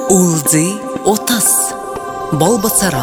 Улдзи отас болбацаран.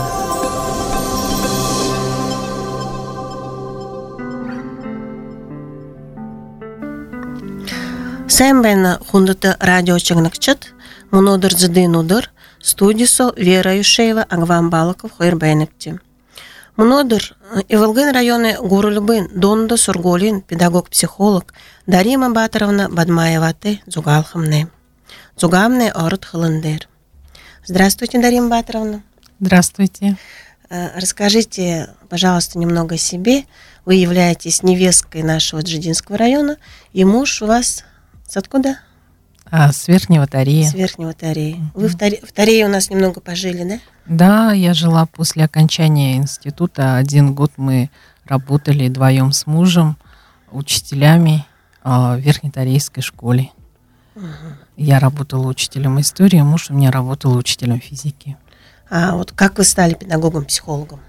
Сәмбәйна хундыты радио чыгныкчыт, мунодыр зыдынудыр, студисо Вера Юшеева, Агван Балаков, Хойрбайныкти. Мунодыр Иволгын районы Гурулюбын, Донда Сурголин, педагог-психолог Дарима Батаровна Бадмаеваты, Зугалхамны. Зугамны орут хылындыр. Здравствуйте, Дарима Батаровна. Здравствуйте. Расскажите, пожалуйста, немного о себе. Вы являетесь невесткой нашего Джидинского района, и муж у вас с откуда? С Верхнего Тарея. С Верхнего Тарея. Вы в Тарее у нас немного пожили, да? Да, я жила после окончания института. 1 год мы работали вдвоем с мужем учителями в Верхнетарейской школе. Я работала учителем истории, муж у меня работал учителем физики. А вот как вы стали педагогом-психологом?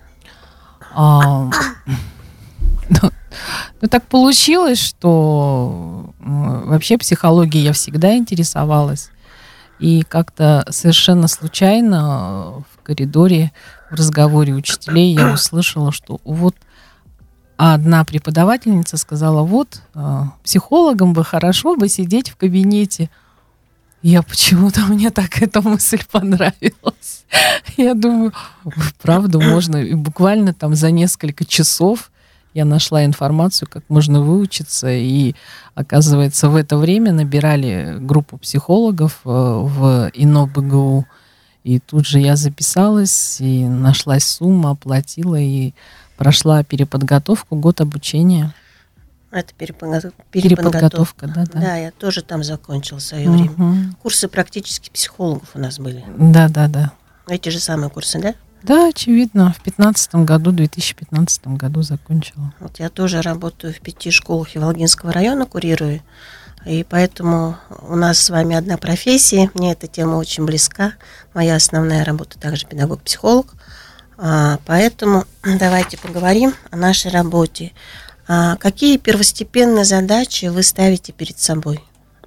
Так получилось, что вообще психологией я всегда интересовалась. И как-то совершенно случайно в коридоре, в разговоре учителей я услышала, что вот одна преподавательница сказала, вот психологам бы хорошо бы сидеть в кабинете. Я почему-то, мне так эта мысль понравилась. Я думаю, правда, можно. И буквально там за несколько часов я нашла информацию, как можно выучиться. И, оказывается, в это время набирали группу психологов в ИНО-БГУ. И тут же я записалась, и нашлась сумма, оплатила, и прошла переподготовку, год обучения. Это переподготовка, да. Да, я тоже там закончила в свое время. Курсы практически психологов у нас были. Да. Эти же самые курсы, да? Да, очевидно. В 2015 году закончила. Вот я тоже работаю в 5 школах Иволгинского района, курирую. И поэтому у нас с вами одна профессия. Мне эта тема очень близка. Моя основная работа также педагог-психолог. Поэтому давайте поговорим о нашей работе. Какие первостепенные задачи вы ставите перед собой?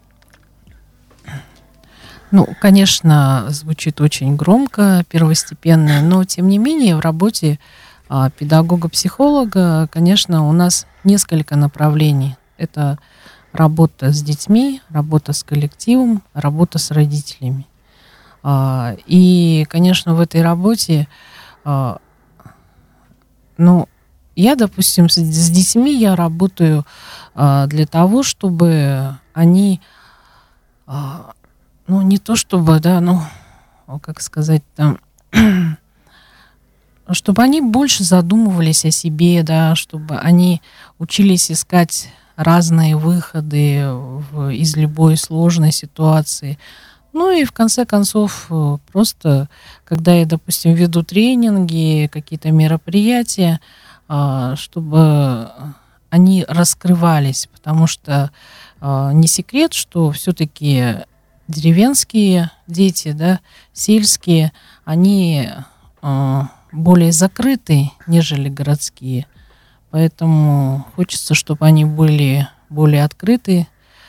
Конечно, звучит очень громко, первостепенное, но, тем не менее, в работе педагога-психолога, конечно, у нас несколько направлений. Это работа с детьми, работа с коллективом, работа с родителями. И, конечно, в этой работе, я, допустим, с детьми я работаю для того, чтобы они, не то чтобы, чтобы они больше задумывались о себе, да, чтобы они учились искать разные выходы из любой сложной ситуации. И в конце концов, просто, когда я, допустим, веду тренинги, какие-то мероприятия, чтобы они раскрывались, потому что не секрет, что все-таки деревенские дети, да, сельские, они более закрыты, нежели городские. Поэтому хочется, чтобы они были более открыты,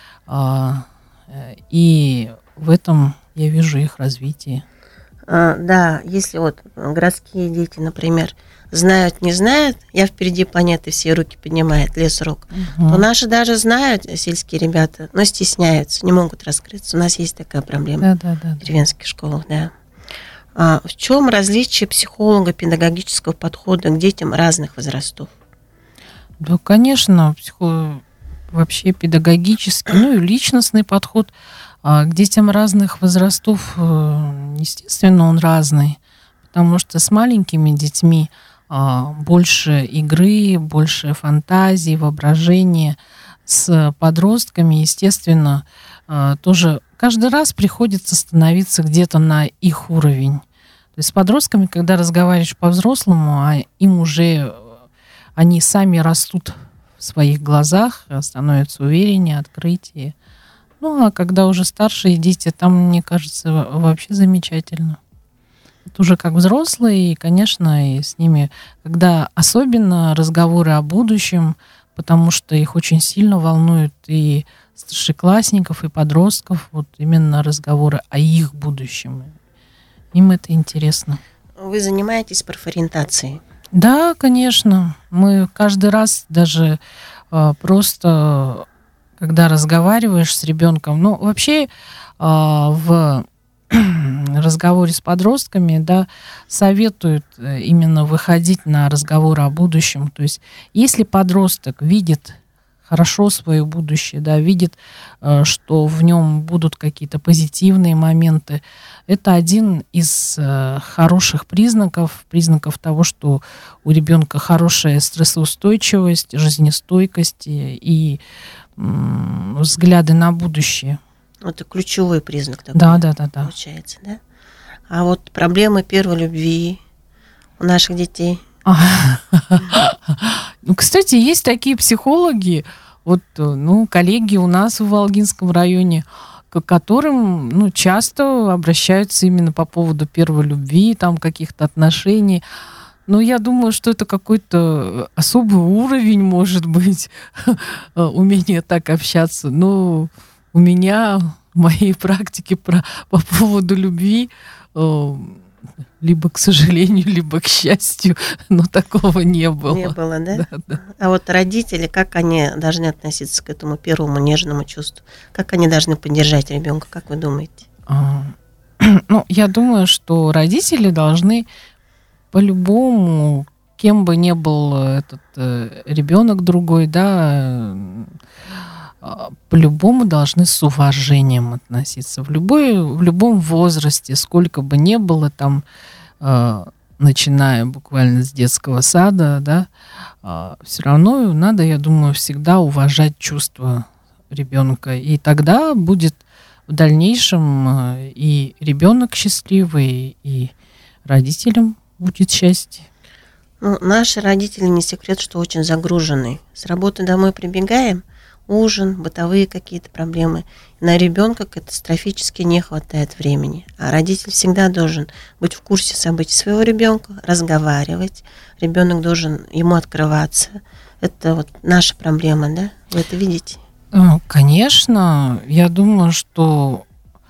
и в этом я вижу их развитие. Да, если городские дети, например, знают, не знают, я впереди планеты, все руки поднимает, лес рук, то наши даже знают, сельские ребята, но стесняются, не могут раскрыться. У нас есть такая проблема в деревенских школах, да. В чем различие психолога, педагогического подхода к детям разных возрастов? Да, конечно, вообще педагогический, и личностный подход к детям разных возрастов, естественно, он разный, потому что с маленькими детьми больше игры, больше фантазии, воображения. С подростками, естественно, тоже каждый раз приходится становиться где-то на их уровень. То есть с подростками, когда разговариваешь по-взрослому, они сами растут в своих глазах, становятся увереннее, открытие. А когда уже старшие дети, там, мне кажется, вообще замечательно. Это уже как взрослые, и, конечно, и с ними, когда особенно разговоры о будущем, потому что их очень сильно волнуют и старшеклассников, и подростков, вот именно разговоры о их будущем. Им это интересно. Вы занимаетесь профориентацией? Да, конечно. Мы каждый раз даже просто, когда разговариваешь с ребенком, ну, вообще в разговоре с подростками, да, советуют именно выходить на разговор о будущем. То есть, если подросток видит хорошо свое будущее, да, видит, что в нем будут какие-то позитивные моменты, это один из хороших признаков того, что у ребенка хорошая стрессоустойчивость, жизнестойкость и взгляды на будущее. Это ключевой признак такой, да. Получается, да? А вот проблемы первой любви у наших детей? Ну, кстати, есть такие психологи, вот, ну, коллеги у нас в Волгинском районе, к которым, ну, часто обращаются именно по поводу первой любви, там, каких-то отношений. Но я думаю, что это какой-то особый уровень, может быть, умение так общаться. Но у меня в моей практике по поводу любви либо к сожалению, либо к счастью, но такого не было. Не было, да? Да. А вот родители, как они должны относиться к этому первому нежному чувству? Как они должны поддержать ребенка, как вы думаете? Ну, я думаю, что родители должны по-любому, кем бы ни был этот ребенок другой, да, по-любому должны с уважением относиться. В любом возрасте, сколько бы ни было там, начиная буквально с детского сада, да, все равно надо, я думаю, всегда уважать чувства ребенка. И тогда будет в дальнейшем и ребенок счастливый, и родителям будет счастье. Ну, наши родители, не секрет, что очень загружены. С работы домой прибегаем, ужин, бытовые какие-то проблемы. На ребенка катастрофически не хватает времени. А родитель всегда должен быть в курсе событий своего ребенка, разговаривать. Ребенок должен ему открываться. Это вот наша проблема, да? Вы это видите? Конечно. Я думаю, что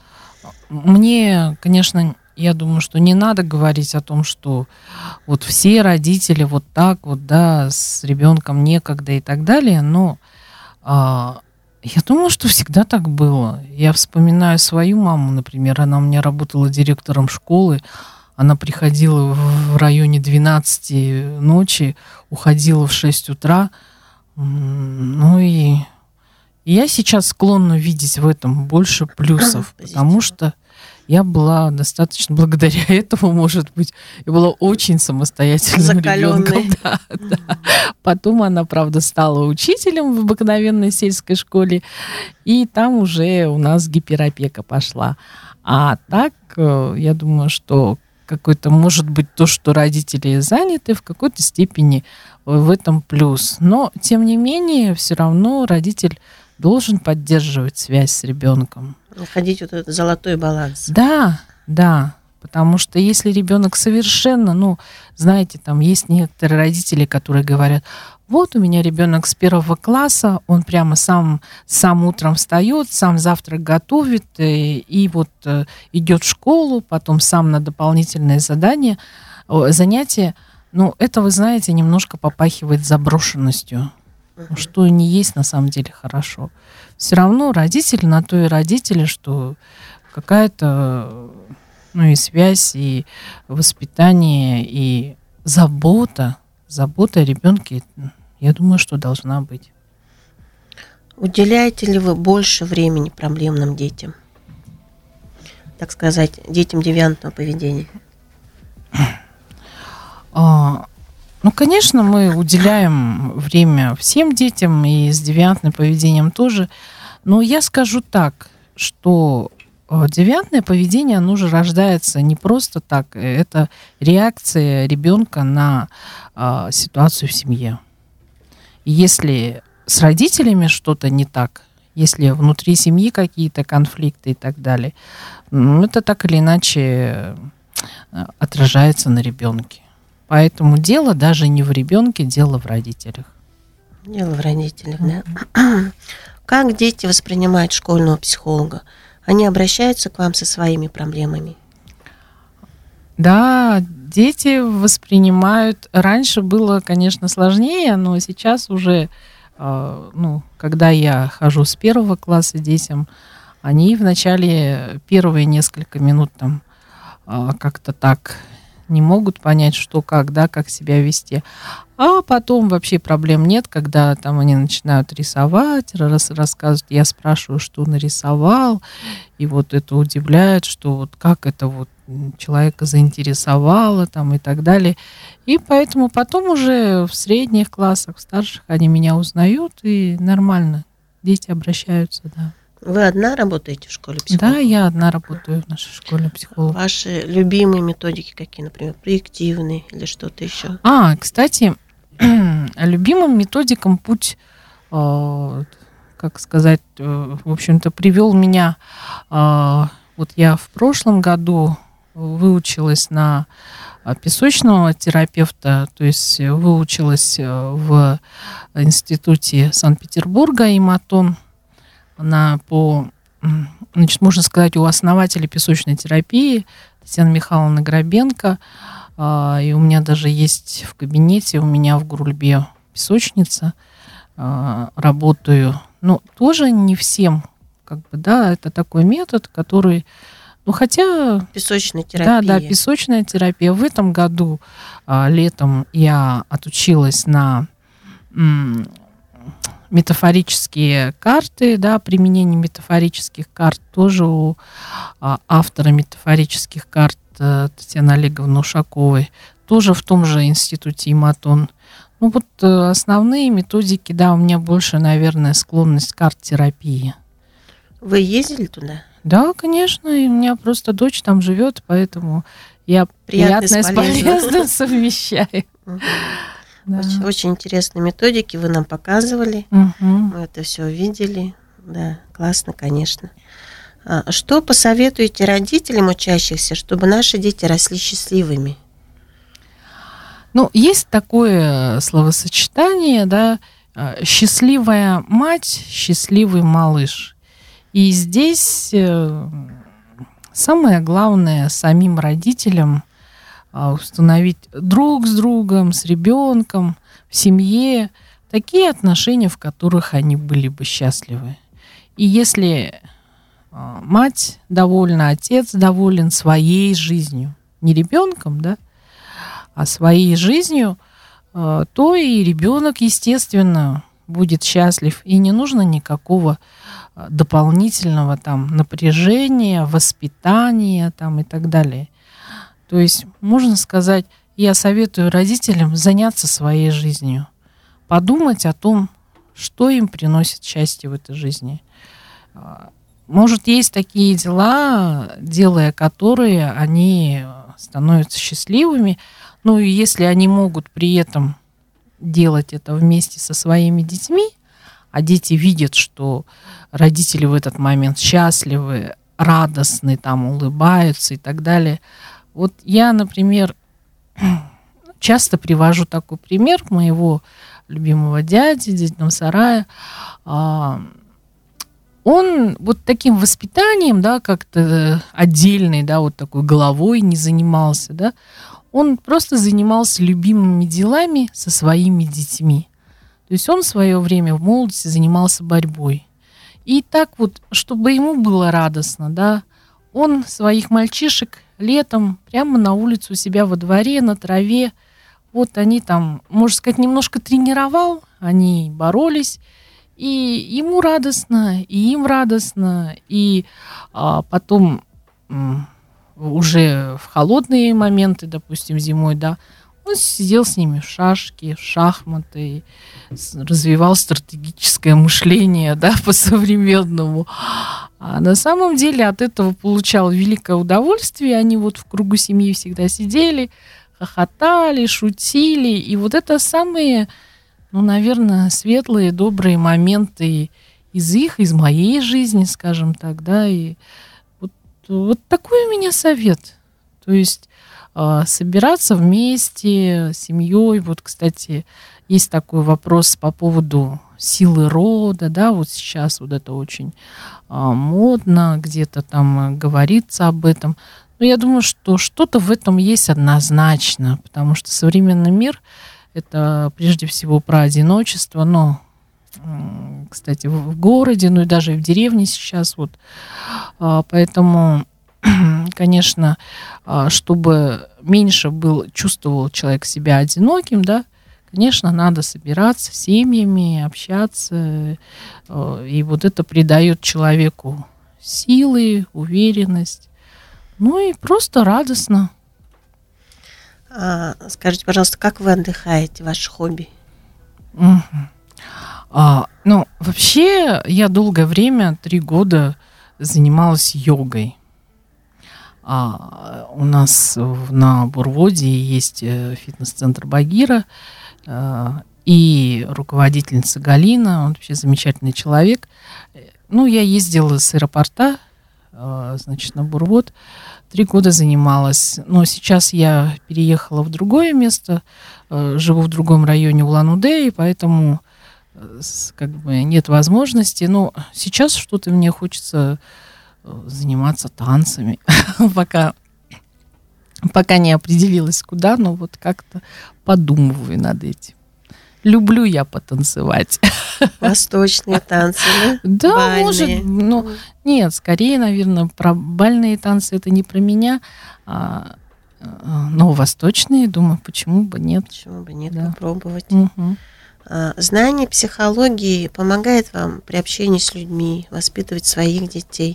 я думаю, что не надо говорить о том, что вот все родители вот так вот, да, с ребенком некогда и так далее, но я думаю, что всегда так было. Я вспоминаю свою маму, например, она у меня работала директором школы, она приходила в районе 12 ночи, уходила в 6 утра, ну и я сейчас склонна видеть в этом больше плюсов, потому что я была достаточно, благодаря этому, может быть, я была очень самостоятельным ребенком. Да. Потом она, правда, стала учителем в обыкновенной сельской школе, и там уже у нас гиперопека пошла. А так, я думаю, что какой-то, может быть, то, что родители заняты, в какой-то степени в этом плюс. Но, тем не менее, все равно родитель должен поддерживать связь с ребенком. Находить вот этот золотой баланс. Да, потому что если ребенок совершенно, знаете, там есть некоторые родители, которые говорят, вот у меня ребенок с 1 класса, он прямо сам утром встает, сам завтрак готовит, и вот идет в школу, потом сам на дополнительные занятия. Это, вы знаете, немножко попахивает заброшенностью. Что не есть на самом деле хорошо. Все равно родители на то и родители, что какая-то и связь, и воспитание, и забота о ребенке, я думаю, что должна быть. Уделяете ли вы больше времени проблемным детям? Так сказать, детям девиантного поведения? Конечно, мы уделяем время всем детям и с девиантным поведением тоже. Но я скажу так, что девиантное поведение, оно же рождается не просто так. Это реакция ребенка на ситуацию в семье. И если с родителями что-то не так, если внутри семьи какие-то конфликты и так далее, это так или иначе отражается на ребенке. Поэтому дело даже не в ребенке, дело в родителях. Дело в родителях, да. Как дети воспринимают школьного психолога? Они обращаются к вам со своими проблемами? Да, дети воспринимают... Раньше было, конечно, сложнее, но сейчас уже, когда я хожу с 1 класса детям, они вначале первые несколько минут там как-то так не могут понять, что, как, да, как себя вести. А потом вообще проблем нет, когда там они начинают рисовать, рассказывать. Я спрашиваю, что нарисовал, и вот это удивляет, что вот как это вот человека заинтересовало там и так далее. И поэтому потом уже в средних классах, в старших они меня узнают, и нормально дети обращаются, да. Вы одна работаете в школе психолога? Да, я одна работаю в нашей школе психолога. Ваши любимые методики какие, например, проективные или что-то еще? Кстати, любимым методикам путь, как сказать, в общем-то, привел меня. Вот я в прошлом году выучилась на песочного терапевта, то есть выучилась в институте Санкт-Петербурга ИМАТОН. Значит, можно сказать, у основателя песочной терапии Татьяны Михайловны Грабенко. И у меня даже есть в кабинете, у меня в Гурульбе песочница. Работаю. Но тоже не всем, это такой метод, который... хотя... Песочная терапия. Да, песочная терапия. В этом году, летом, я отучилась на метафорические карты, да, применение метафорических карт тоже у автора метафорических карт Татьяны Олеговны Ушаковой, тоже в том же институте ИМАТОН. Основные методики, да, у меня больше, наверное, склонность к арт-терапии. Вы ездили туда? Да, конечно, и у меня просто дочь там живет, поэтому я приятное с полезным совмещаю. Да. Очень интересные методики вы нам показывали. Мы это все видели. Да, классно, конечно. Что посоветуете родителям учащихся, чтобы наши дети росли счастливыми? Есть такое словосочетание, да, счастливая мать, счастливый малыш. И здесь самое главное самим родителям установить друг с другом, с ребенком, в семье такие отношения, в которых они были бы счастливы. И если мать довольна, отец доволен своей жизнью, не ребенком, да, а своей жизнью, то и ребенок, естественно, будет счастлив. И не нужно никакого дополнительного там напряжения, воспитания там, и так далее. То есть, можно сказать, я советую родителям заняться своей жизнью, подумать о том, что им приносит счастье в этой жизни. Может, есть такие дела, делая которые, они становятся счастливыми, и если они могут при этом делать это вместе со своими детьми, а дети видят, что родители в этот момент счастливы, радостны, там, улыбаются и так далее. Вот я, например, часто привожу такой пример моего любимого дяди, дядя Сарая. Он вот таким воспитанием, да, как-то отдельной, да, вот такой головой не занимался, да. Он просто занимался любимыми делами со своими детьми. То есть он в свое время в молодости занимался борьбой. И так вот, чтобы ему было радостно, да, он своих мальчишек летом прямо на улицу у себя во дворе, на траве, вот они там, можно сказать, немножко тренировал, они боролись, и ему радостно, и им радостно, и потом уже в холодные моменты, допустим, зимой, да, он сидел с ними в шашки, в шахматы, развивал стратегическое мышление, да, по-современному. А на самом деле от этого получал великое удовольствие. Они вот в кругу семьи всегда сидели, хохотали, шутили. И вот это самые, наверное, светлые, добрые моменты из моей жизни, скажем так, да. И вот такой у меня совет. То есть собираться вместе с семьей. Вот, кстати, есть такой вопрос по поводу силы рода, да, вот сейчас вот это очень модно, где-то там говорится об этом. Но я думаю, что что-то в этом есть однозначно, потому что современный мир – это прежде всего про одиночество, но, кстати, в городе, ну и даже и в деревне сейчас. Вот. Поэтому, конечно, чтобы меньше чувствовал человек себя одиноким, да, конечно, надо собираться семьями, общаться, и вот это придает человеку силы, уверенность, ну и просто радостно. Скажите, пожалуйста, как вы отдыхаете, ваше хобби? Ну, вообще, я долгое время, 3 года, занималась йогой. У нас на Бурводе есть фитнес-центр Багира, и руководительница Галина, он вообще замечательный человек. Ну, я ездила с аэропорта, значит, на Бурвод, 3 года занималась. Но сейчас я переехала в другое место, живу в другом районе Улан-Удэ, и поэтому как бы нет возможности. Но сейчас что-то мне хочется заниматься танцами, пока не определилась куда, но вот как-то подумываю над этим. Люблю я потанцевать. Восточные танцы, да? Да, бальные. может, но нет, скорее, наверное, про бальные танцы это не про меня, но восточные, думаю, почему бы нет. Почему бы нет, Да. попробовать. Угу. Знание психологии помогает вам при общении с людьми воспитывать своих детей?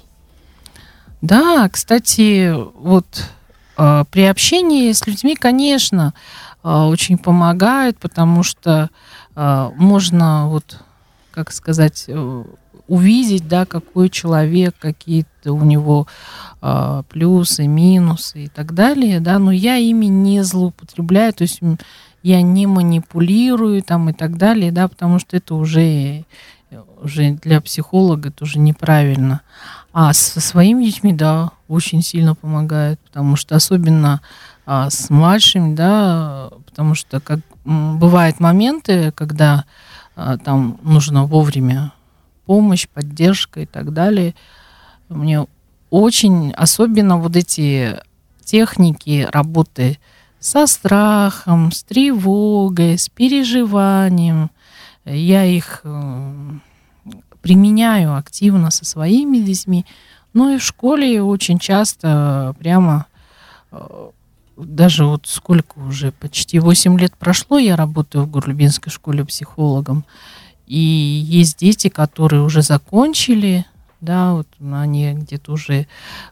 Да, кстати, вот при общении с людьми, конечно, очень помогает, потому что можно, вот, как сказать, увидеть, да, какой человек, какие-то у него плюсы, минусы и так далее, да, но я ими не злоупотребляю, то есть я не манипулирую там и так далее, да, потому что это уже для психолога это уже неправильно. А со своими детьми, да, очень сильно помогает, потому что особенно с младшими, да, потому что как бывают моменты, когда там нужно вовремя помощь, поддержка и так далее. Мне очень, особенно вот эти техники работы со страхом, с тревогой, с переживанием, я их применяю активно со своими детьми. Ну и в школе очень часто прямо, даже вот сколько уже, почти 8 лет прошло, я работаю в Гурлюбинской школе психологом. И есть дети, которые уже закончили, да, вот они где-то уже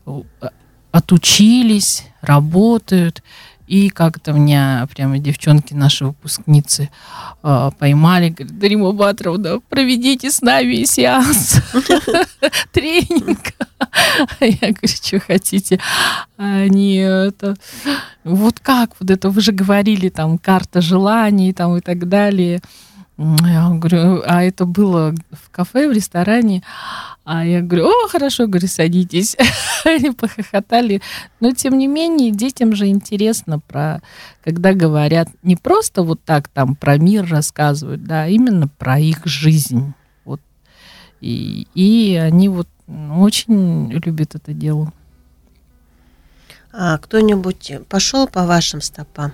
отучились, работают. И как-то меня прямо девчонки, наши выпускницы, поймали, говорят: Дарима Батровна, проведите с нами сеанс тренинга. Я говорю: что хотите? Они это... Вот как? Вот это вы же говорили, там, карта желаний, там, и так далее. Я говорю, а это было в кафе, в ресторане. А я говорю: о, хорошо, говорю, садитесь. Они похохотали. Но, тем не менее, детям же интересно, когда говорят не просто вот так там про мир рассказывают, да, а именно про их жизнь. Вот. И они вот очень любят это дело. А кто-нибудь пошел по вашим стопам?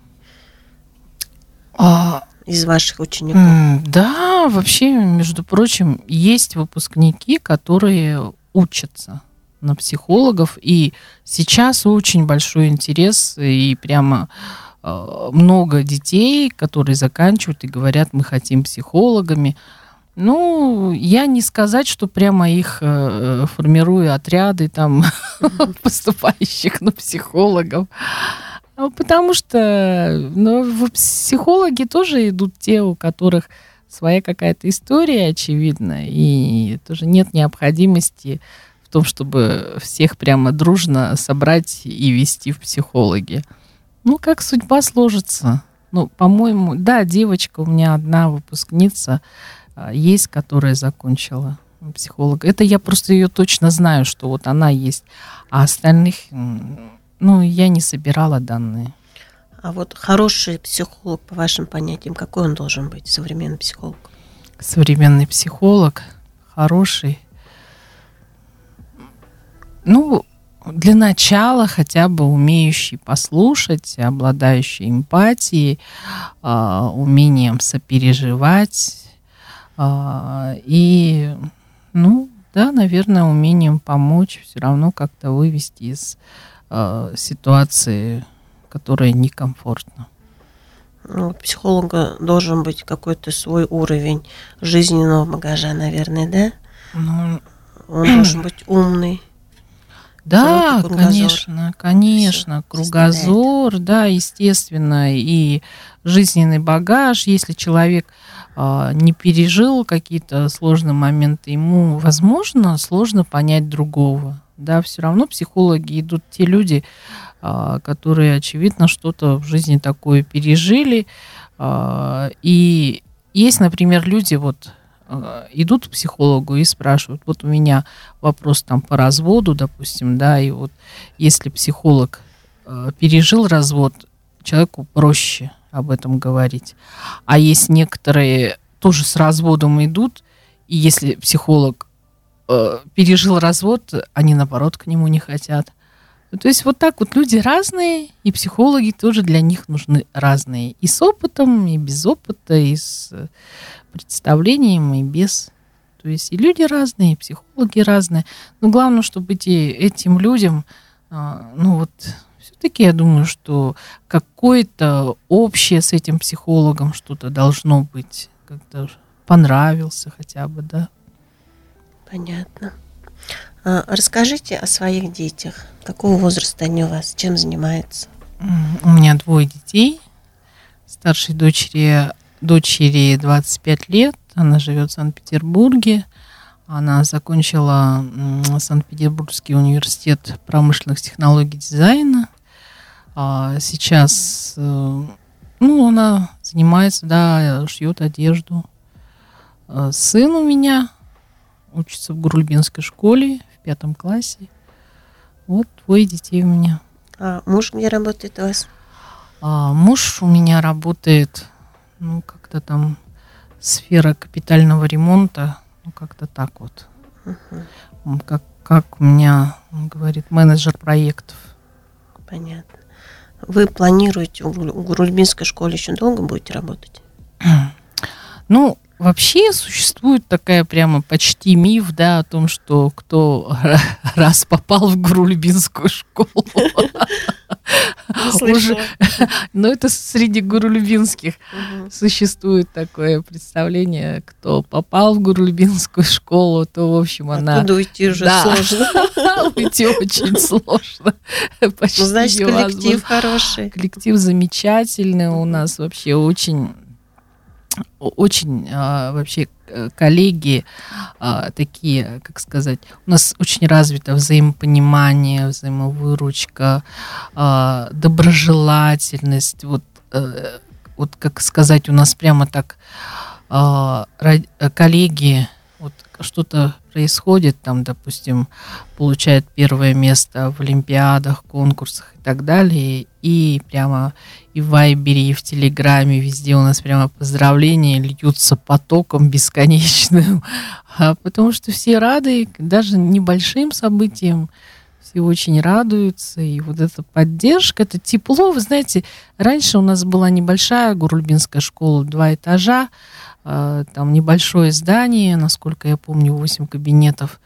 Из ваших учеников? Да, вообще, между прочим, есть выпускники, которые учатся на психологов, и сейчас очень большой интерес, и прямо много детей, которые заканчивают и говорят: мы хотим психологами. Ну, я не сказать, что прямо их формирую отряды там поступающих на психологов. Потому что в психологи тоже идут те, у которых своя какая-то история, очевидно, и тоже нет необходимости в том, чтобы всех прямо дружно собрать и вести в психологи. Ну, как судьба сложится. Ну, по-моему, да, девочка у меня одна выпускница есть, которая закончила психолога. Это я просто ее точно знаю, что вот она есть, а остальных... Ну, я не собирала данные. А вот хороший психолог, по вашим понятиям, какой он должен быть, современный психолог? Современный психолог, хороший. Ну, для начала хотя бы умеющий послушать, обладающий эмпатией, умением сопереживать и, да, наверное, умением помочь все равно как-то вывести из ситуации, которая некомфортна. У психолога должен быть какой-то свой уровень жизненного багажа, наверное, да? Он должен быть умный. Да, конечно, кругозор, да, естественно, и жизненный багаж. Если человек не пережил какие-то сложные моменты, ему, возможно, сложно понять другого. Да, все равно психологи идут те люди, которые, очевидно, что-то в жизни такое пережили. И есть, например, люди, идут к психологу и спрашивают, вот у меня вопрос там по разводу, допустим, да, и вот если психолог пережил развод, человеку проще об этом говорить. А есть некоторые тоже с разводом идут, и если психолог пережил развод, они, наоборот, к нему не хотят. То есть вот так вот люди разные, и психологи тоже для них нужны разные. И с опытом, и без опыта, и с представлением, и без. То есть и люди разные, и психологи разные. Но главное, чтобы этим людям, все-таки я думаю, что какое-то общее с этим психологом что-то должно быть. Как-то понравился хотя бы, да. Понятно. Расскажите о своих детях. Какого возраста они у вас? Чем занимаются? У меня 2 детей. Старшей дочери 25 лет. Она живет в Санкт-Петербурге. Она закончила Санкт-Петербургский университет промышленных технологий и дизайна. Сейчас она занимается, да, шьет одежду. Сын у меня учится в Гурульбинской школе в 5 классе. Вот 2 детей у меня. А муж где работает у вас? Муж у меня работает, как-то там сфера капитального ремонта, как-то так вот. Угу. Как у меня, он говорит, менеджер проектов. Понятно. Вы планируете в Гурульбинской школе еще долго будете работать? Вообще существует такая прямо почти миф, да, о том, что кто раз попал в Гурульбинскую школу, уже, это среди гурульбинских существует такое представление, кто попал в Гурульбинскую школу, то, в общем, она... Оттуда уйти уже сложно. Уйти очень сложно. Почти значит, невозможно. Коллектив хороший. Коллектив замечательный у нас вообще очень вообще коллеги такие, как сказать, у нас очень развито взаимопонимание, взаимовыручка, доброжелательность. Вот как сказать, у нас прямо так коллеги, вот что-то происходит, там, допустим, получают 1 место в олимпиадах, конкурсах и так далее, и прямо и в Вайбере, и в Телеграме, везде у нас прямо поздравления льются потоком бесконечным, потому что все рады, даже небольшим событиям, все очень радуются, и вот эта поддержка, это тепло. Вы знаете, раньше у нас была небольшая Гурульбинская школа, 2 этажа, там небольшое здание, насколько я помню, 8 кабинетов,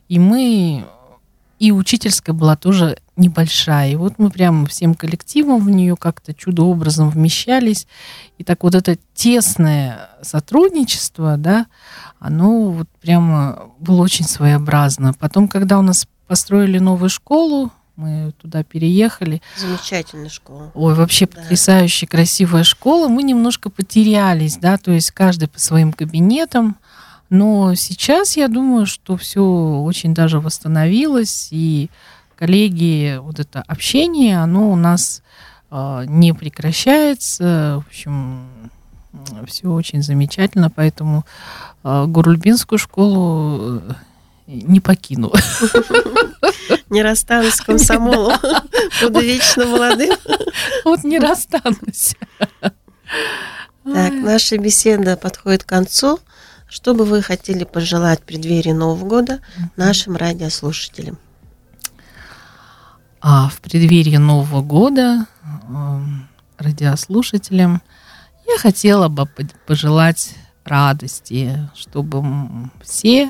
и учительская была тоже небольшая, и вот мы прямо всем коллективом в нее как-то чудо-образом вмещались, и так вот это тесное сотрудничество, да, оно вот прямо было очень своеобразно. Потом, когда у нас построили новую школу, мы туда переехали. Замечательная школа. Ой, вообще потрясающая, красивая школа. Мы немножко потерялись, да, то есть каждый по своим кабинетам. Но сейчас я думаю, что все очень даже восстановилось, и коллеги, вот это общение, оно у нас не прекращается. В общем, все очень замечательно, поэтому Гурульбинскую школу не покину. Не расстанусь с комсомолом. Буду вечно молодым. Вот не расстанусь. Так, наша беседа подходит к концу. Что бы вы хотели пожелать в преддверии Нового года нашим радиослушателям? А в преддверии Нового года радиослушателям я хотела бы пожелать радости, чтобы все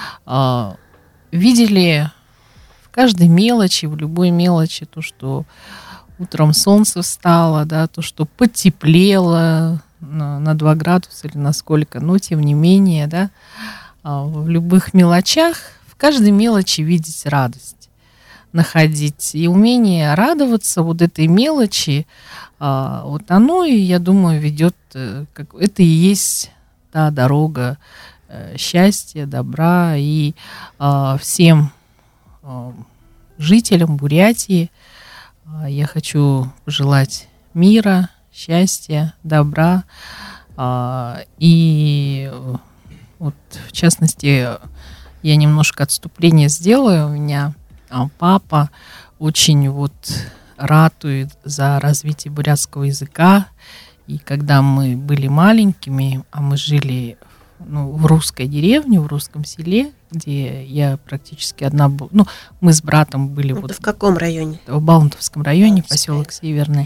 видели в каждой мелочи, в любой мелочи то, что утром солнце встало, да, то, что потеплело на 2 градуса или на сколько, но тем не менее, да, в любых мелочах, в каждой мелочи видеть радость, находить и умение радоваться вот этой мелочи, вот оно, и я думаю, ведет, это и есть та дорога счастья, добра, и всем жителям Бурятии я хочу пожелать мира, счастья, добра, и вот в частности я немножко отступление сделаю. У меня папа очень вот ратует за развитие бурятского языка. И когда мы были маленькими, а мы жили в русской деревне, в русском селе, где я практически одна была. Ну, мы с братом были... Это в каком районе? В Балтовском районе, поселок Северный.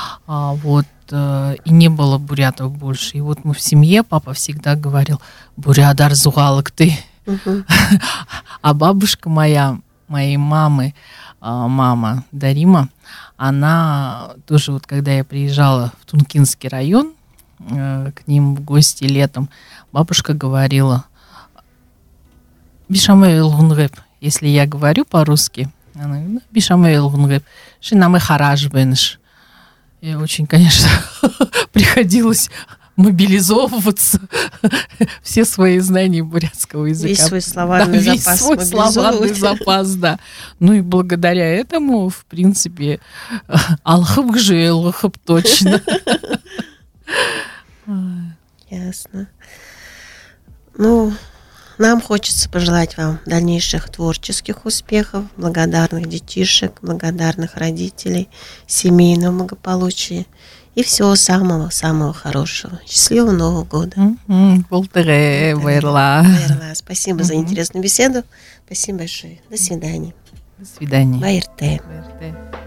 И не было бурятов больше. И вот мы в семье, папа всегда говорил: «Бурядар зугалык ты». А бабушка моей мамы, мама Дарима, она тоже, вот когда я приезжала в Тункинский район к ним в гости летом, бабушка говорила: «Бишамэ лгунгэп». Если я говорю по-русски, она говорит: «Бишамэ лгунгэп, шинамэ хараж бэнш». И очень, конечно, приходилось мобилизовываться, все свои знания бурятского языка. Весь свой словарный запас. Весь свой словарный запас, да. Ну и благодаря этому, в принципе, алхып гжи, алхып точно. Ясно. Ну, нам хочется пожелать вам дальнейших творческих успехов, благодарных детишек, благодарных родителей, семейного благополучия и всего самого-самого хорошего. Счастливого Нового года. Спасибо за интересную беседу. Спасибо большое. До свидания. До свидания. БРТ.